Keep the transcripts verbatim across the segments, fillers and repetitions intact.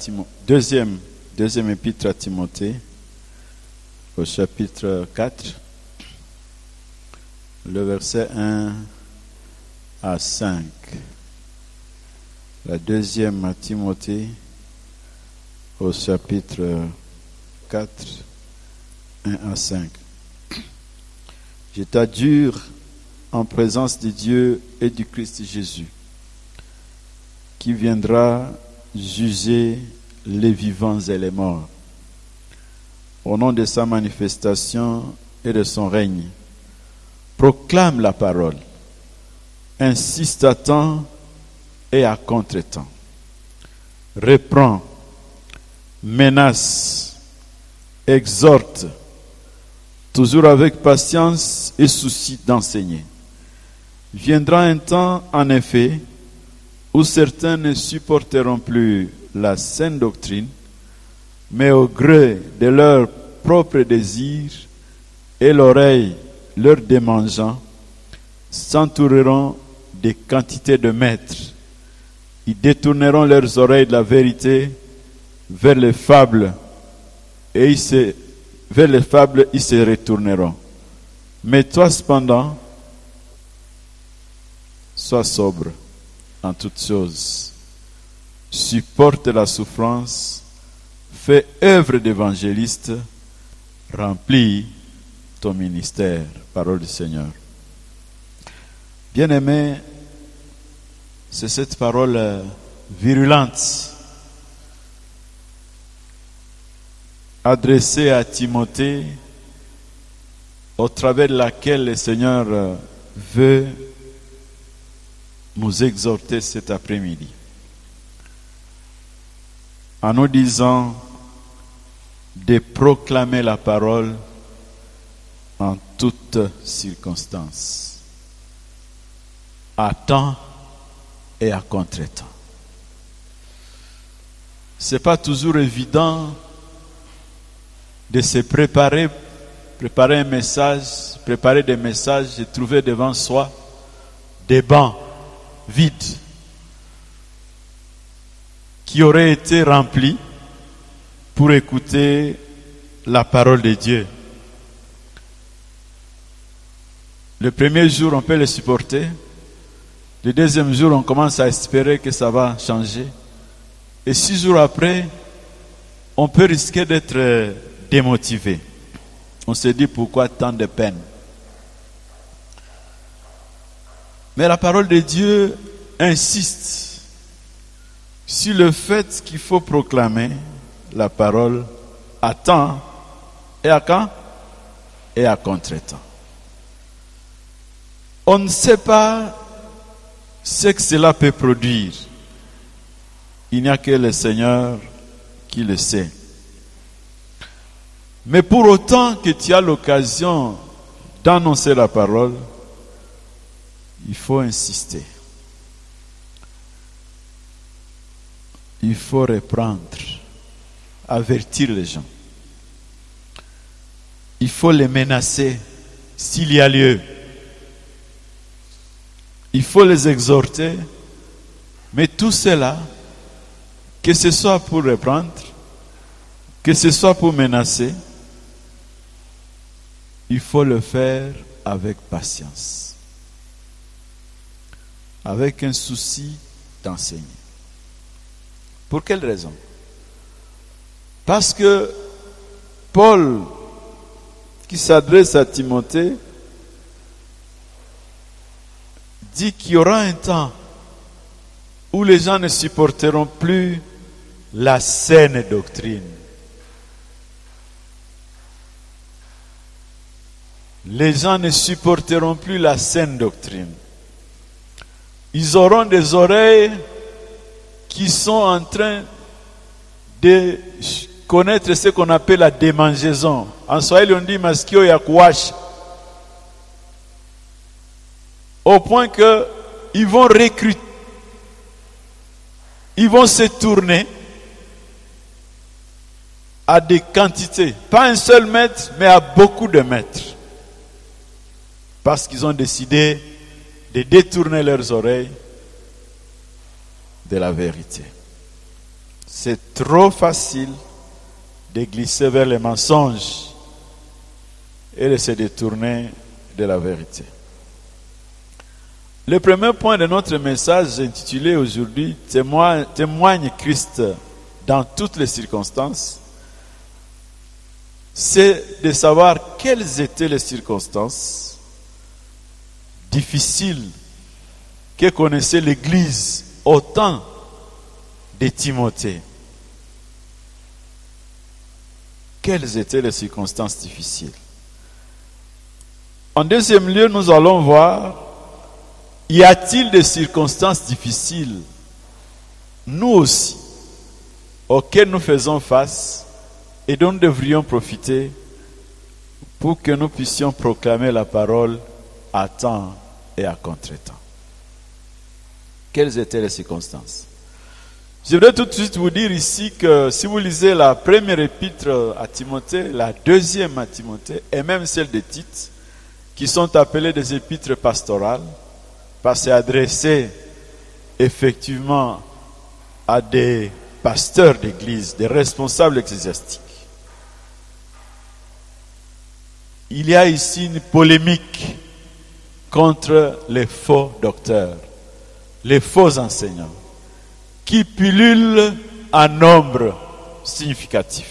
Timo- deuxième, deuxième épître à Timothée, au chapitre quatre, le verset un à cinq. La deuxième à Timothée, au chapitre quatre, un à cinq. Je t'adjure en présence de Dieu et du Christ Jésus, qui viendra juger les vivants et les morts, au nom de sa manifestation et de son règne. Proclame la parole, insiste à temps et à contre-temps. Reprends, menace, exhorte, toujours avec patience et souci d'enseigner. Viendra un temps, en effet, où certains ne supporteront plus la saine doctrine, mais au gré de leurs propres désirs et l'oreille leur démangeant, s'entoureront des quantités de maîtres. Ils détourneront leurs oreilles de la vérité vers les fables, et ils se, vers les fables ils se retourneront. Mais toi cependant, sois sobre en toutes choses, supporte la souffrance, fais œuvre d'évangéliste, remplis ton ministère. Parole du Seigneur. Bien-aimés, c'est cette parole virulente adressée à Timothée, au travers de laquelle le Seigneur veut nous exhorter cet après-midi, en nous disant de proclamer la parole en toutes circonstances, à temps et à contre-temps. C'est pas toujours évident de se préparer, préparer un message, préparer des messages et trouver devant soi des bancs vides qui auraient été remplis pour écouter la parole de Dieu. Le premier jour, on peut le supporter. Le deuxième jour, on commence à espérer que ça va changer. Et six jours après, on peut risquer d'être démotivé. On se dit pourquoi tant de peine. Mais la parole de Dieu insiste sur le fait qu'il faut proclamer la parole à temps et à quand? Et à contre-temps. On ne sait pas ce que cela peut produire. Il n'y a que le Seigneur qui le sait. Mais pour autant que tu as l'occasion d'annoncer la parole, il faut insister. Il faut reprendre, avertir les gens. Il faut les menacer s'il y a lieu. Il faut les exhorter. Mais tout cela, que ce soit pour reprendre, que ce soit pour menacer, il faut le faire avec patience, avec un souci d'enseigner. Pour quelle raison? Parce que Paul, qui s'adresse à Timothée, dit qu'il y aura un temps où les gens ne supporteront plus la saine doctrine. Les gens ne supporteront plus la saine doctrine. Ils auront des oreilles qui sont en train de connaître ce qu'on appelle la démangeaison. En Swahili on dit masikio ya kuwasha. Au point que ils vont recruter, ils vont se tourner à des quantités, pas un seul maître, mais à beaucoup de maîtres, parce qu'ils ont décidé de détourner leurs oreilles de la vérité. c'est trop facile de glisser vers les mensonges et de se détourner de la vérité. Le premier point de notre message intitulé aujourd'hui « Témoigne, témoigne Christ dans toutes les circonstances », c'est de savoir quelles étaient les circonstances difficiles que connaissait l'Église au temps de Timothée. Quelles étaient les circonstances difficiles? En deuxième lieu, nous allons voir, y a-t-il des circonstances difficiles, nous aussi, auxquelles nous faisons face et dont nous devrions profiter pour que nous puissions proclamer la parole à temps et à contre-temps. Quelles étaient les circonstances? Je voudrais tout de suite vous dire ici que si vous lisez la première épître à Timothée, la deuxième à Timothée, et même celle de Tite, qui sont appelées des épîtres pastorales, parce que c'est adressé effectivement à des pasteurs d'église, des responsables ecclésiastiques. Il y a ici une polémique contre les faux docteurs, les faux enseignants, qui pullulent en nombre significatif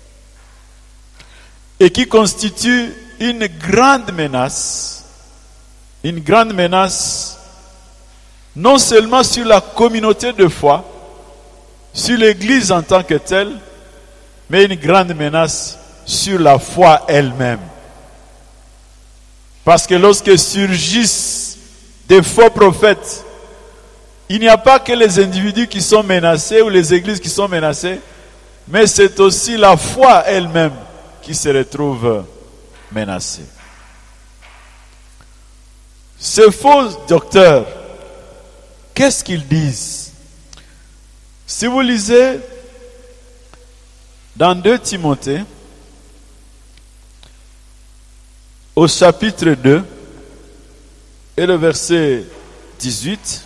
et qui constituent une grande menace, une grande menace non seulement sur la communauté de foi, sur l'Église en tant que telle, mais une grande menace sur la foi elle-même. Parce que lorsque surgissent des faux prophètes, il n'y a pas que les individus qui sont menacés ou les églises qui sont menacées, mais c'est aussi la foi elle-même qui se retrouve menacée. Ces faux docteurs, qu'est-ce qu'ils disent? Si vous lisez dans deux Timothée, au chapitre deux, et le verset dix-huit,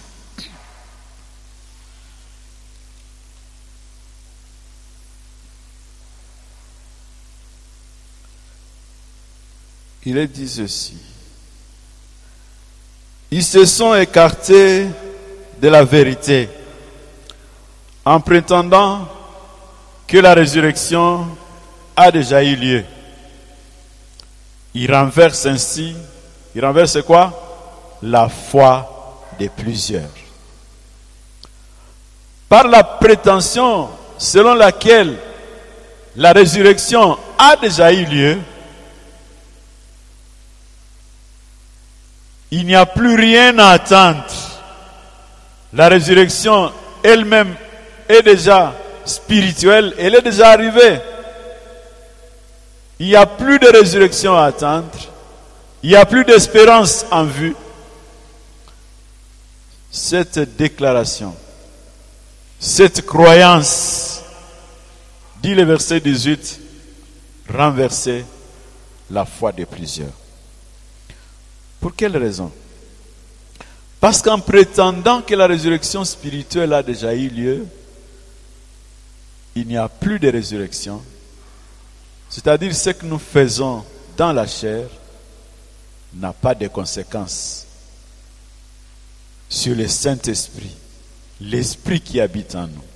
il est dit ceci: ils se sont écartés de la vérité en prétendant que la résurrection a déjà eu lieu. Ils renversent ainsi, ils renversent quoi? La foi de plusieurs. Par la prétention selon laquelle la résurrection a déjà eu lieu, il n'y a plus rien à attendre. La résurrection elle-même est déjà spirituelle, elle est déjà arrivée. Il n'y a plus de résurrection à attendre. Il n'y a plus d'espérance en vue. Cette déclaration, cette croyance, dit le verset dix-huit, renverser la foi de plusieurs. Pour quelle raison? Parce qu'en prétendant que la résurrection spirituelle a déjà eu lieu, il n'y a plus de résurrection. C'est-à-dire ce que nous faisons dans la chair n'a pas de conséquences sur le Saint-Esprit, l'Esprit qui habite en nous.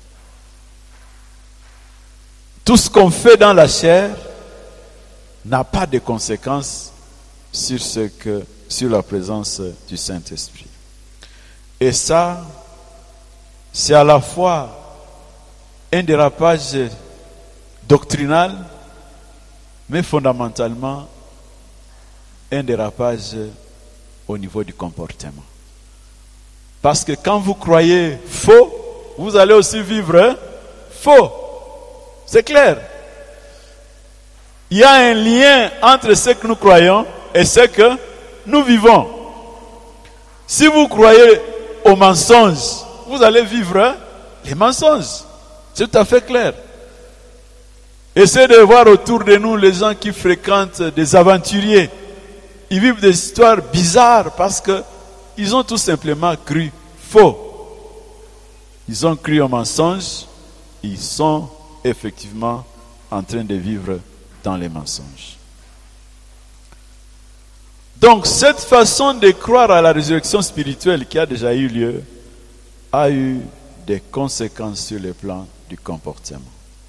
Tout ce qu'on fait dans la chair n'a pas de conséquences sur ce que, sur la présence du Saint-Esprit. Et ça, c'est à la fois un dérapage doctrinal, mais fondamentalement un dérapage au niveau du comportement. Parce que quand vous croyez faux, vous allez aussi vivre hein, faux. C'est clair. Il y a un lien entre ce que nous croyons et ce que nous vivons. Si vous croyez aux mensonges, vous allez vivre hein, les mensonges. C'est tout à fait clair. Essayez de voir autour de nous les gens qui fréquentent des aventuriers. Ils vivent des histoires bizarres parce que ils ont tout simplement cru faux. Ils ont cru aux mensonges, ils sont effectivement en train de vivre dans les mensonges. Donc cette façon de croire à la résurrection spirituelle qui a déjà eu lieu a eu des conséquences sur le plan du comportement.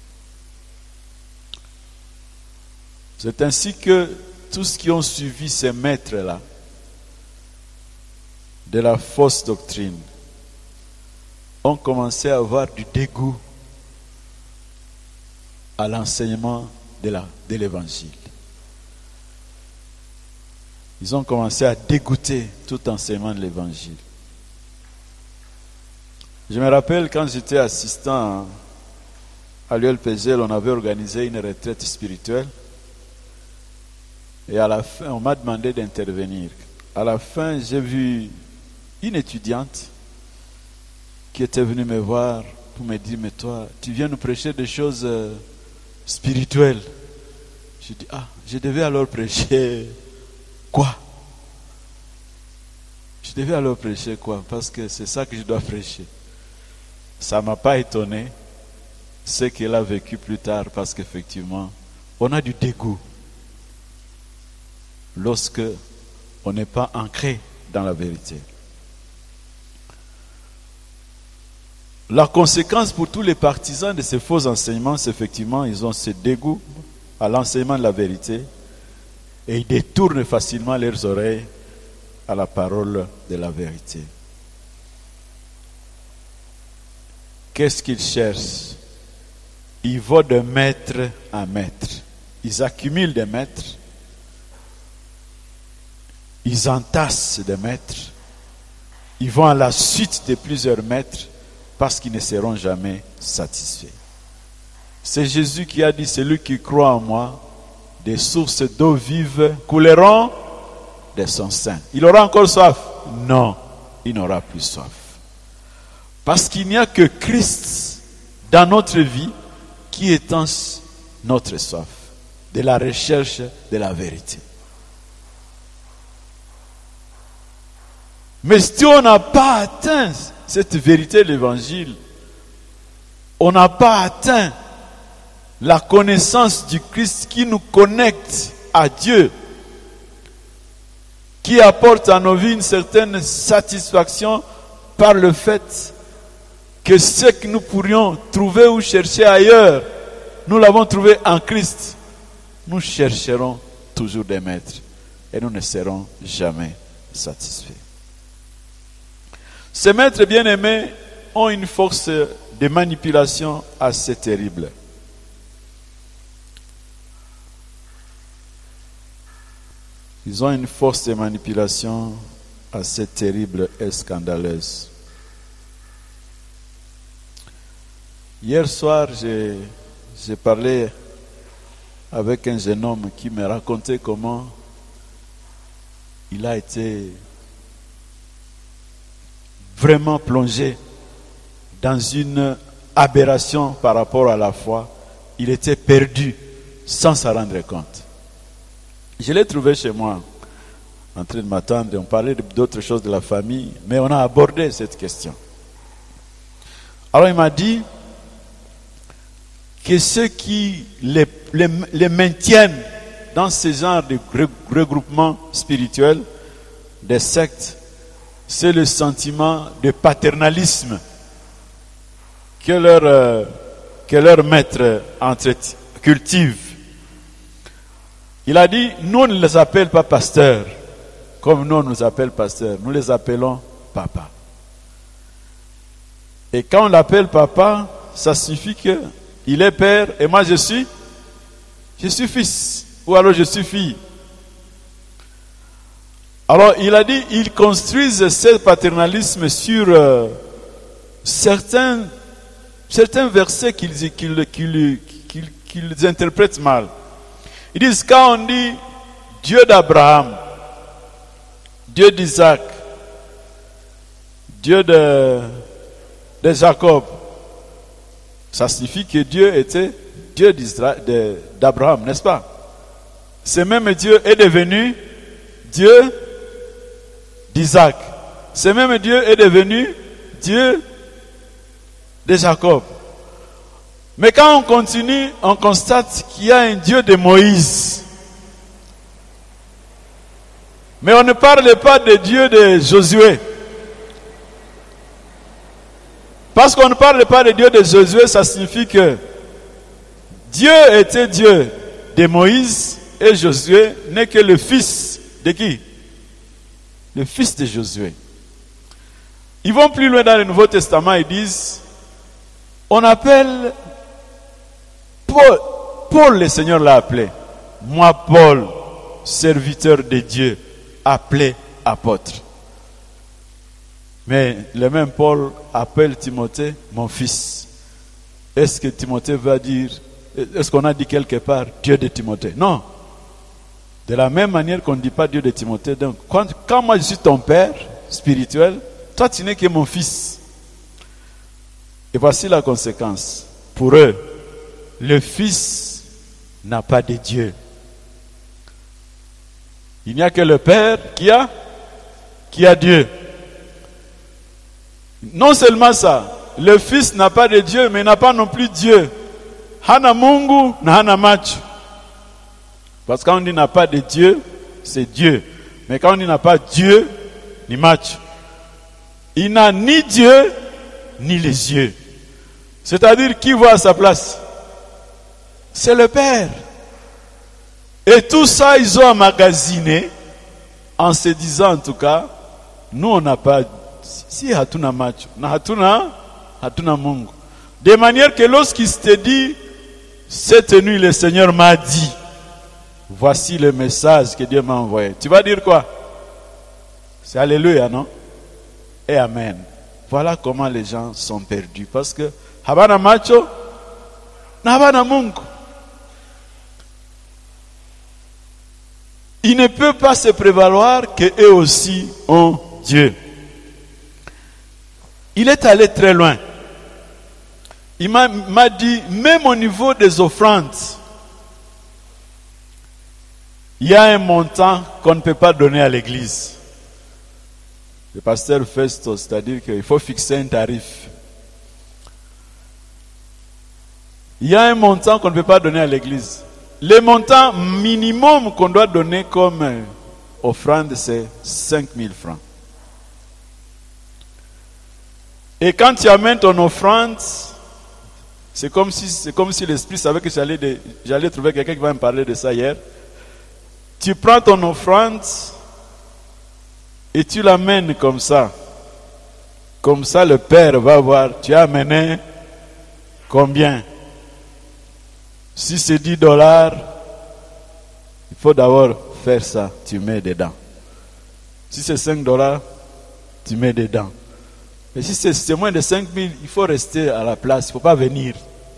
C'est ainsi que tous qui ont suivi ces maîtres-là de la fausse doctrine ont commencé à avoir du dégoût à l'enseignement de, la, de l'évangile. Ils ont commencé à dégoûter tout enseignement de l'évangile. Je me rappelle quand j'étais assistant à l'U L P G L, on avait organisé une retraite spirituelle. Et à la fin, on m'a demandé d'intervenir. À la fin, j'ai vu une étudiante qui était venue me voir pour me dire, mais toi, tu viens nous prêcher des choses euh, spirituelles. Je dis, ah, je devais alors prêcher quoi? Je devais alors prêcher quoi? Parce que c'est ça que je dois prêcher. Ça ne m'a pas étonné ce qu'elle a vécu plus tard, parce qu'effectivement, on a du dégoût lorsque on n'est pas ancré dans la vérité. La conséquence pour tous les partisans de ces faux enseignements, c'est effectivement, ils ont ce dégoût à l'enseignement de la vérité et ils détournent facilement leurs oreilles à la parole de la vérité. Qu'est-ce qu'ils cherchent? Ils vont de maître en maître. Ils accumulent des maîtres. Ils entassent des maîtres. Ils vont à la suite de plusieurs maîtres parce qu'ils ne seront jamais satisfaits. C'est Jésus qui a dit, celui qui croit en moi, des sources d'eau vive couleront de son sein. Il aura encore soif? Non, il n'aura plus soif. Parce qu'il n'y a que Christ dans notre vie qui étanche notre soif de la recherche de la vérité. Mais si on n'a pas atteint cette vérité de l'évangile, on n'a pas atteint la connaissance du Christ qui nous connecte à Dieu, qui apporte à nos vies une certaine satisfaction par le fait que ce que nous pourrions trouver ou chercher ailleurs, nous l'avons trouvé en Christ. Nous chercherons toujours des maîtres et nous ne serons jamais satisfaits. Ces maîtres bien-aimés ont une force de manipulation assez terrible. Ils ont une force de manipulation assez terrible et scandaleuse. Hier soir, j'ai, j'ai parlé avec un jeune homme qui me racontait comment il a été vraiment plongé dans une aberration par rapport à la foi. Il était perdu sans s'en rendre compte. Je l'ai trouvé chez moi, en train de m'attendre. On parlait d'autres choses de la famille, mais on a abordé cette question. Alors il m'a dit que ceux qui les, les, les maintiennent dans ce genre de regroupement spirituel, des sectes, c'est le sentiment de paternalisme que leur, euh, que leur maître entretient, cultive. Il a dit, nous on ne les appelle pas pasteurs, comme nous on nous appelle pasteurs, nous les appelons papa. Et quand on l'appelle papa, ça signifie que il est père et moi je suis, je suis fils, ou alors je suis fille. Alors il a dit, ils construisent ce paternalisme sur euh, certains, certains versets qu'ils, qu'ils, qu'ils, qu'ils, qu'ils interprètent mal. Ils disent, quand on dit Dieu d'Abraham, Dieu d'Isaac, Dieu de, de Jacob, ça signifie que Dieu était Dieu de, d'Abraham, n'est-ce pas? Ce même Dieu est devenu Dieu d'Isaac. Ce même Dieu est devenu Dieu de Jacob. Mais quand on continue, on constate qu'il y a un Dieu de Moïse. Mais on ne parle pas de Dieu de Josué. Parce qu'on ne parle pas de Dieu de Josué, ça signifie que Dieu était Dieu de Moïse et Josué n'est que le fils de qui? Le fils de Josué. Ils vont plus loin dans le Nouveau Testament, ils disent, on appelle Paul, Paul le Seigneur l'a appelé. Moi Paul, serviteur de Dieu, appelé apôtre. Mais le même Paul appelle Timothée mon fils. Est-ce que Timothée va dire, est-ce qu'on a dit quelque part Dieu de Timothée? Non. De la même manière qu'on ne dit pas Dieu de Timothée. Donc, quand, quand moi je suis ton père spirituel, toi tu n'es que mon fils. Et voici la conséquence. Pour eux, le fils n'a pas de Dieu. Il n'y a que le père qui a, qui a Dieu. Non seulement ça, le fils n'a pas de Dieu, mais n'a pas non plus Dieu. Hana Mungu na hana macho. Parce que quand on dit n'a pas de Dieu, c'est Dieu. Mais quand on dit n'a pas Dieu, ni macho. Il n'a ni Dieu, ni les yeux. C'est-à-dire, qui voit à sa place? C'est le Père. Et tout ça, ils ont emmagasiné en se disant, en tout cas, nous on n'a pas, si hatuna macho, na hatuna, hatuna Mungu. De manière que lorsqu'il se dit, cette nuit le Seigneur m'a dit, voici le message que Dieu m'a envoyé. Tu vas dire quoi? C'est Alléluia, non? Et Amen. Voilà comment les gens sont perdus. Parce que, habana macho, na habana Mungu. Il ne peut pas se prévaloir qu'eux aussi ont Dieu. Il est allé très loin. Il m'a, m'a dit, même au niveau des offrandes, il y a un montant qu'on ne peut pas donner à l'église. Le pasteur Festo, c'est-à-dire qu'il faut fixer un tarif. Il y a un montant qu'on ne peut pas donner à l'église. Le montant minimum qu'on doit donner comme offrande, c'est cinq mille francs. Et quand tu amènes ton offrande, c'est comme si, c'est comme si l'Esprit savait que j'allais, de, j'allais trouver quelqu'un qui va me parler de ça hier. Tu prends ton offrande et tu l'amènes comme ça. Comme ça, le Père va voir, tu as amené combien? Si c'est dix dollars, il faut d'abord faire ça, tu mets dedans. Si c'est cinq dollars, tu mets dedans. Mais si c'est, c'est moins de cinq mille, il faut rester à la place, il ne faut pas venir.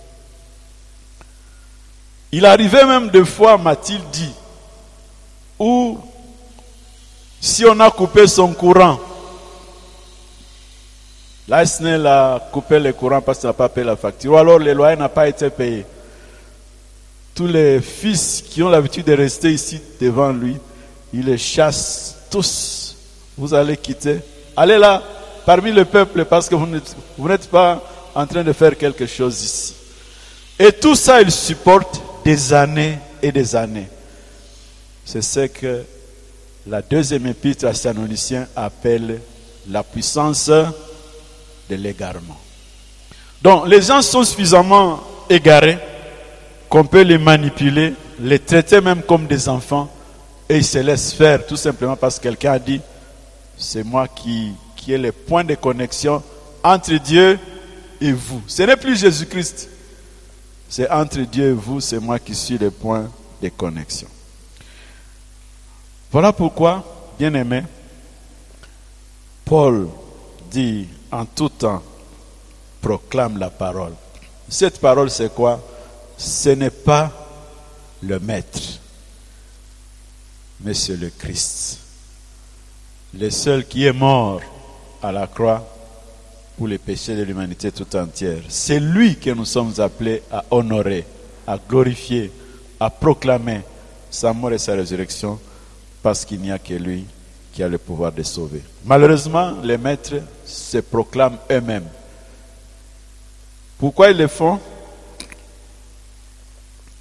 Il arrivait même deux fois, m'a-t-il dit, où si on a coupé son courant, l'A S N E L a coupé le courant parce qu'il n'a pas payé la facture, ou alors le loyer n'a pas été payé. Tous les fils qui ont l'habitude de rester ici devant lui, il les chasse tous. Vous allez quitter. Allez là, parmi le peuple, parce que vous n'êtes, vous n'êtes pas en train de faire quelque chose ici. Et tout ça, il supporte des années et des années. C'est ce que la deuxième épître à Thessaloniciens appelle la puissance de l'égarement. Donc, les gens sont suffisamment égarés qu'on peut les manipuler, les traiter même comme des enfants, et ils se laissent faire tout simplement parce que quelqu'un a dit, c'est moi qui, qui ai le point de connexion entre Dieu et vous. Ce n'est plus Jésus-Christ, c'est entre Dieu et vous, c'est moi qui suis le point de connexion. Voilà pourquoi, bien aimé, Paul dit en tout temps, proclame la parole. Cette parole, c'est quoi? Ce n'est pas le maître, mais c'est le Christ. Le seul qui est mort à la croix pour les péchés de l'humanité tout entière. C'est lui que nous sommes appelés à honorer, à glorifier, à proclamer sa mort et sa résurrection, parce qu'il n'y a que lui qui a le pouvoir de sauver. Malheureusement, les maîtres se proclament eux-mêmes. Pourquoi ils le font?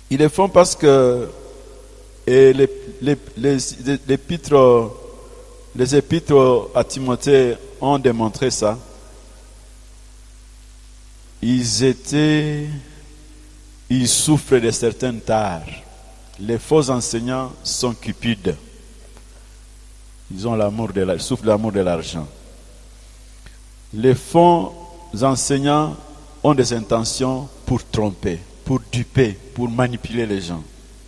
Ils le font parce que et les, les, les, les, les, épîtres, les épîtres à Timothée ont démontré ça. Ils étaient, ils souffrent de certaines tares. Les faux enseignants sont cupides. Ils ont l'amour de la, ils souffrent de l'amour de l'argent. Les faux enseignants ont des intentions pour tromper, pour duper, pour manipuler les gens.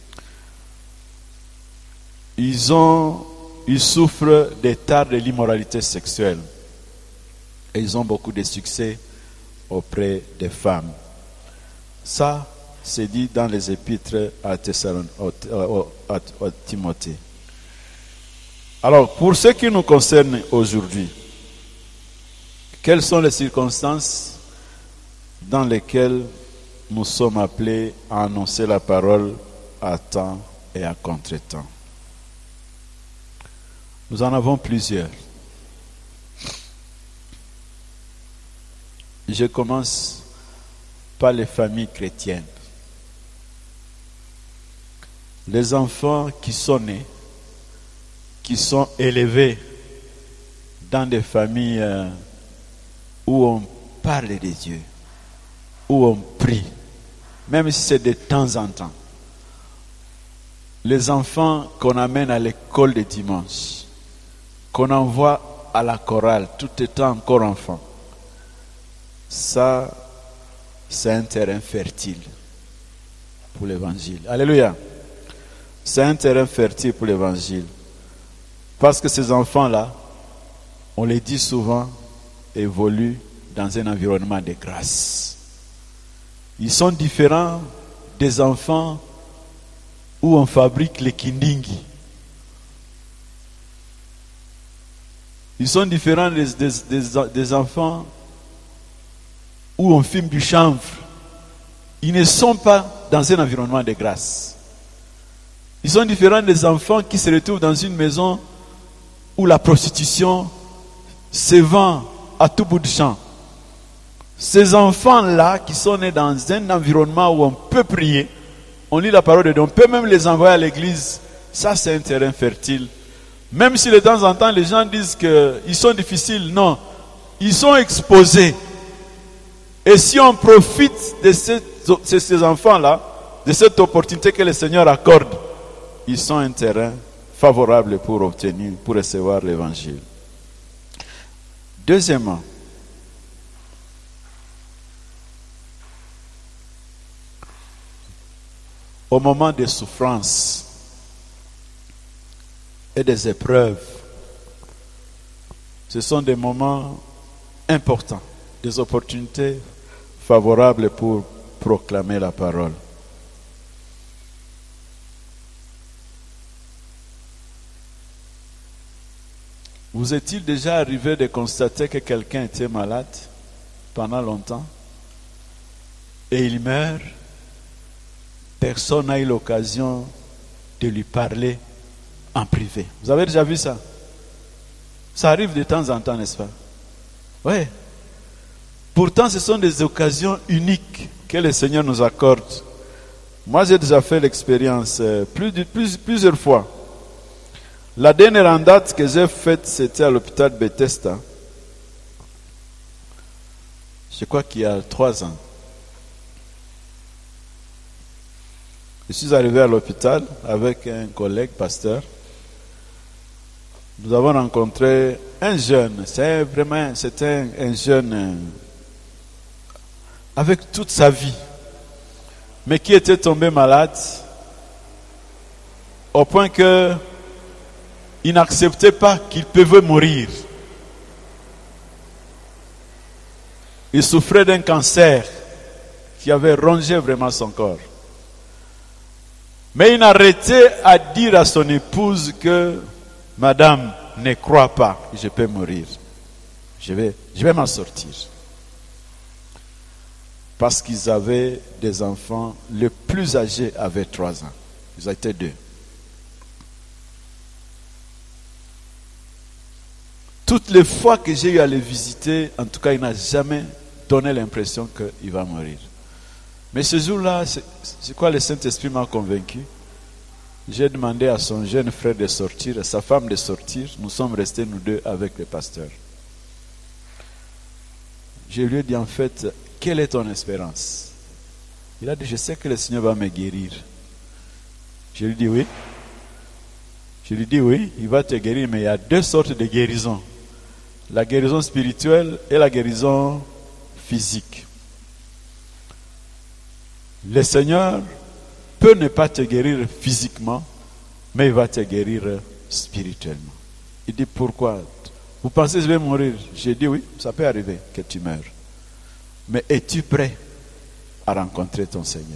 Ils ont, ils souffrent des tares de l'immoralité sexuelle. Et ils ont beaucoup de succès auprès des femmes. Ça, c'est dit dans les épîtres à, Thessalon, à, à, à Timothée. Alors, pour ce qui nous concerne aujourd'hui, quelles sont les circonstances dans lesquelles nous sommes appelés à annoncer la parole à temps et à contre-temps? Nous en avons plusieurs. Je commence par les familles chrétiennes. Les enfants qui sont nés, qui sont élevés dans des familles euh, où on parle de Dieu, où on prie, même si c'est de temps en temps. Les enfants qu'on amène à l'école de dimanche, qu'on envoie à la chorale tout étant encore enfant, ça, c'est un terrain fertile pour l'évangile. Alléluia. C'est un terrain fertile pour l'évangile. Parce que ces enfants-là, on les dit souvent, évoluent dans un environnement de grâce. Ils sont différents des enfants où on fabrique les kindingi. Ils sont différents des, des, des, des enfants où on filme du chanvre. Ils ne sont pas dans un environnement de grâce. Ils sont différents des enfants qui se retrouvent dans une maison où la prostitution se vend à tout bout de champ. Ces enfants-là qui sont nés dans un environnement où on peut prier, on lit la parole de Dieu, on peut même les envoyer à l'église, ça c'est un terrain fertile. Même si de temps en temps les gens disent qu'ils sont difficiles, non, ils sont exposés. Et si on profite de ces, de ces enfants-là, de cette opportunité que le Seigneur accorde, ils sont un terrain favorable pour obtenir, pour recevoir l'évangile. Deuxièmement, au moment des souffrances et des épreuves, ce sont des moments importants, des opportunités favorables pour proclamer la parole. Vous est-il déjà arrivé de constater que quelqu'un était malade pendant longtemps et il meurt? Personne n'a eu l'occasion de lui parler en privé. Vous avez déjà vu ça? Ça arrive de temps en temps, n'est-ce pas? Oui. Pourtant, ce sont des occasions uniques que le Seigneur nous accorde. Moi, j'ai déjà fait l'expérience plus de, plus, plusieurs fois. La dernière en date que j'ai faite, c'était à l'hôpital Bethesda. Je crois qu'il y a trois ans. Je suis arrivé à l'hôpital avec un collègue pasteur. Nous avons rencontré un jeune, c'est vraiment, c'était un, un jeune euh, avec toute sa vie, mais qui était tombé malade au point que il n'acceptait pas qu'il pouvait mourir. Il souffrait d'un cancer qui avait rongé vraiment son corps. Mais il n'arrêtait à dire à son épouse que Madame, ne crois pas que je peux mourir. Je vais, je vais m'en sortir. Parce qu'ils avaient des enfants, le plus âgé avait trois ans. Ils étaient deux. Toutes les fois que j'ai eu à les visiter, en tout cas, il n'a jamais donné l'impression qu'il va mourir. Mais ce jour-là, c'est, c'est quoi le Saint-Esprit m'a convaincu? J'ai demandé à son jeune frère de sortir, à sa femme de sortir. Nous sommes restés, nous deux, avec le pasteur. Je lui ai dit, en fait, quelle est ton espérance? Il a dit, je sais que le Seigneur va me guérir. Je lui ai dit, oui. Je lui ai dit, oui, il va te guérir, mais il y a deux sortes de guérisons. La guérison spirituelle et la guérison physique. Le Seigneur peut ne pas te guérir physiquement, mais il va te guérir spirituellement. Il dit, pourquoi? Vous pensez que je vais mourir? J'ai dit, oui, ça peut arriver que tu meurs. Mais es-tu prêt à rencontrer ton Seigneur?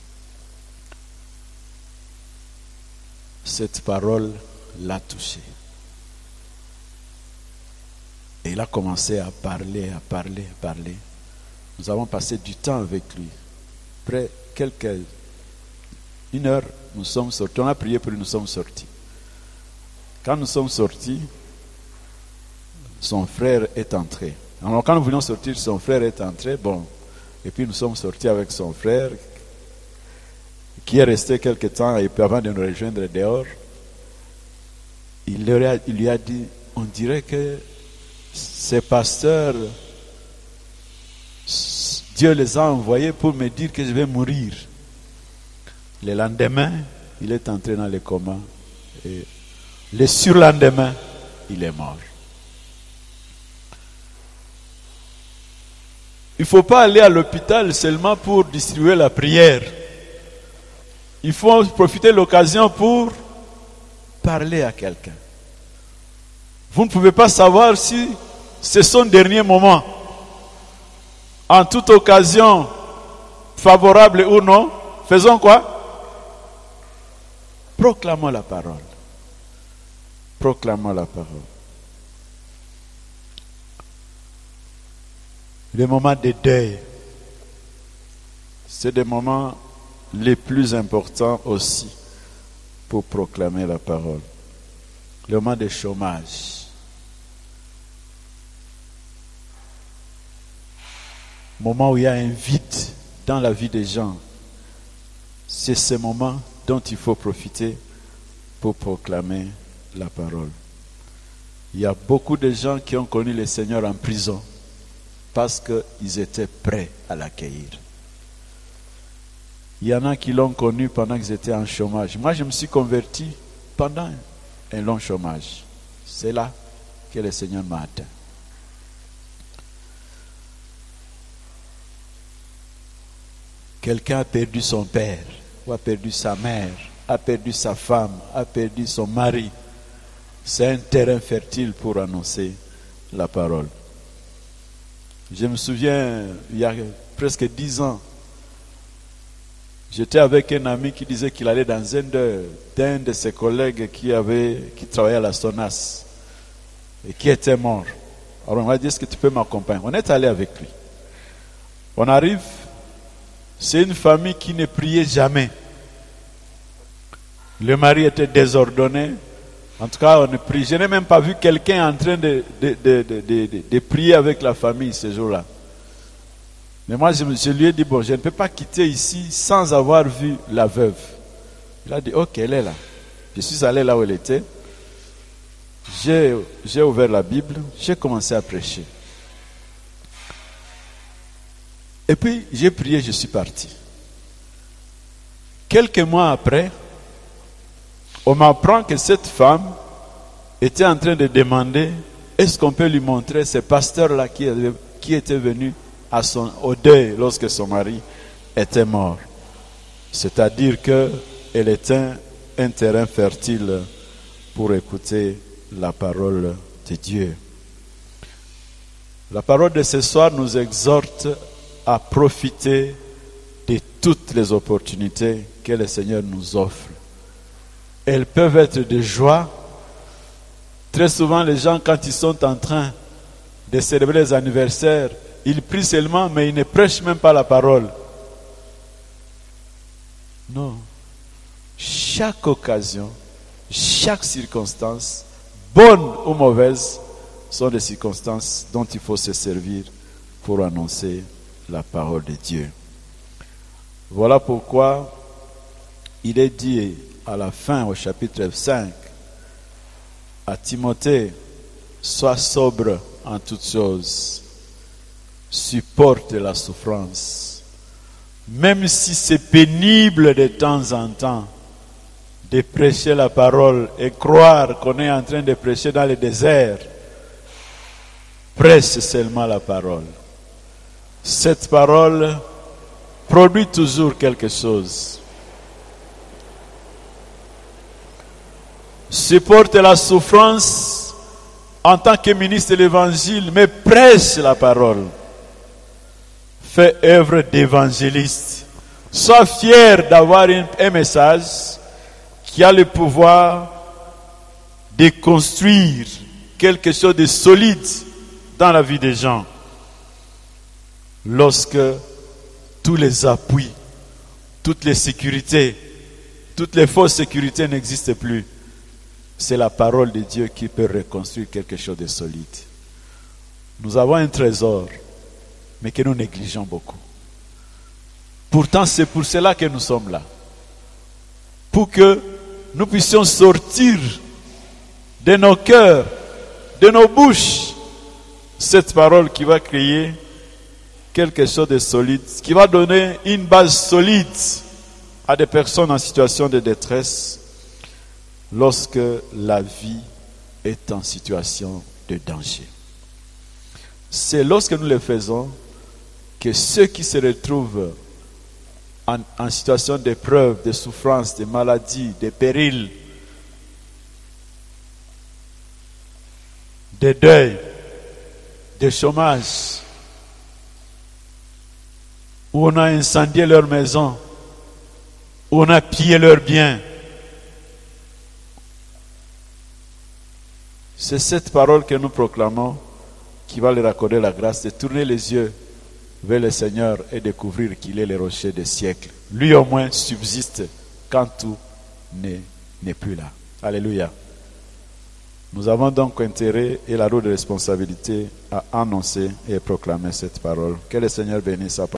Cette parole l'a touché. Et il a commencé à parler, à parler, à parler. Nous avons passé du temps avec lui. Après quelques... Une heure, nous sommes sortis. On a prié puis nous sommes sortis. Quand nous sommes sortis, son frère est entré. Alors quand nous voulions sortir, son frère est entré. Bon, et puis nous sommes sortis avec son frère, qui est resté quelque temps, et puis avant de nous rejoindre dehors, il lui a, il lui a dit, on dirait que ces pasteurs, Dieu les a envoyés pour me dire que je vais mourir. Le lendemain, il est entré dans le coma. Et le surlendemain, il est mort. Il ne faut pas aller à l'hôpital seulement pour distribuer la prière. Il faut profiter de l'occasion pour parler à quelqu'un. Vous ne pouvez pas savoir si c'est son dernier moment. En toute occasion, favorable ou non, faisons quoi? Proclamons la parole. Proclamons la parole. Les moments de deuil, c'est des moments les plus importants aussi pour proclamer la parole. Les moments de chômage. Moment où il y a un vide dans la vie des gens. C'est ce moment dont il faut profiter pour proclamer la parole. Il y a beaucoup de gens qui ont connu le Seigneur en prison parce qu'ils étaient prêts à l'accueillir. Il y en a qui l'ont connu pendant qu'ils étaient en chômage. Moi, je me suis converti pendant un long chômage. C'est là que le Seigneur m'a atteint. Quelqu'un a perdu son père, ou a perdu sa mère, a perdu sa femme, a perdu son mari. C'est un terrain fertile pour annoncer la parole. Je me souviens, il y a presque dix ans, j'étais avec un ami qui disait qu'il allait dans un de, d'un de ses collègues qui, avait, qui travaillait à la SONAS et qui était mort. Alors on m'a dit, est-ce que tu peux m'accompagner? On est allé avec lui. On arrive, c'est une famille qui ne priait jamais. Le mari était désordonné. En tout cas, on ne prie. Je n'ai même pas vu quelqu'un en train de, de, de, de, de, de, de prier avec la famille ce jour-là. Mais moi, je, je lui ai dit, bon, je ne peux pas quitter ici sans avoir vu la veuve. Il a dit, ok, elle est là. Je suis allé là où elle était. J'ai, j'ai ouvert la Bible. J'ai commencé à prêcher. Et puis, j'ai prié, je suis parti. Quelques mois après, on m'apprend que cette femme était en train de demander, est-ce qu'on peut lui montrer ce pasteur-là qui, qui était venu à son, au deuil lorsque son mari était mort. C'est-à-dire qu'elle était un terrain fertile pour écouter la parole de Dieu. La parole de ce soir nous exhorte à profiter de toutes les opportunités que le Seigneur nous offre. Elles peuvent être de joie. Très souvent, les gens, quand ils sont en train de célébrer les anniversaires, ils prient seulement, mais ils ne prêchent même pas la parole. Non. Chaque occasion, chaque circonstance, bonne ou mauvaise, sont des circonstances dont il faut se servir pour annoncer la parole de Dieu. Voilà pourquoi il est dit à la fin, au chapitre cinq, à Timothée, sois sobre en toutes choses, supporte la souffrance, même si c'est pénible de temps en temps de prêcher la parole et croire qu'on est en train de prêcher dans le désert. Prêche seulement la parole. Cette parole produit toujours quelque chose. Supporte la souffrance en tant que ministre de l'évangile, mais prêche la parole. Fais œuvre d'évangéliste. Sois fier d'avoir un message qui a le pouvoir de construire quelque chose de solide dans la vie des gens. Lorsque tous les appuis, toutes les sécurités, toutes les fausses sécurités n'existent plus, c'est la parole de Dieu qui peut reconstruire quelque chose de solide. Nous avons un trésor, mais que nous négligeons beaucoup. Pourtant, c'est pour cela que nous sommes là. Pour que nous puissions sortir de nos cœurs, de nos bouches, cette parole qui va créer quelque chose de solide, qui va donner une base solide à des personnes en situation de détresse lorsque la vie est en situation de danger. C'est lorsque nous le faisons que ceux qui se retrouvent en, en situation d'épreuve, de souffrance, de maladie, de péril, de deuil, de chômage, où on a incendié leur maison, où on a pillé leurs biens. C'est cette parole que nous proclamons qui va leur accorder la grâce de tourner les yeux vers le Seigneur et découvrir qu'il est le rocher des siècles. Lui au moins subsiste quand tout n'est, n'est plus là. Alléluia. Nous avons donc intérêt et la rôle de responsabilité à annoncer et proclamer cette parole. Que le Seigneur bénisse sa parole.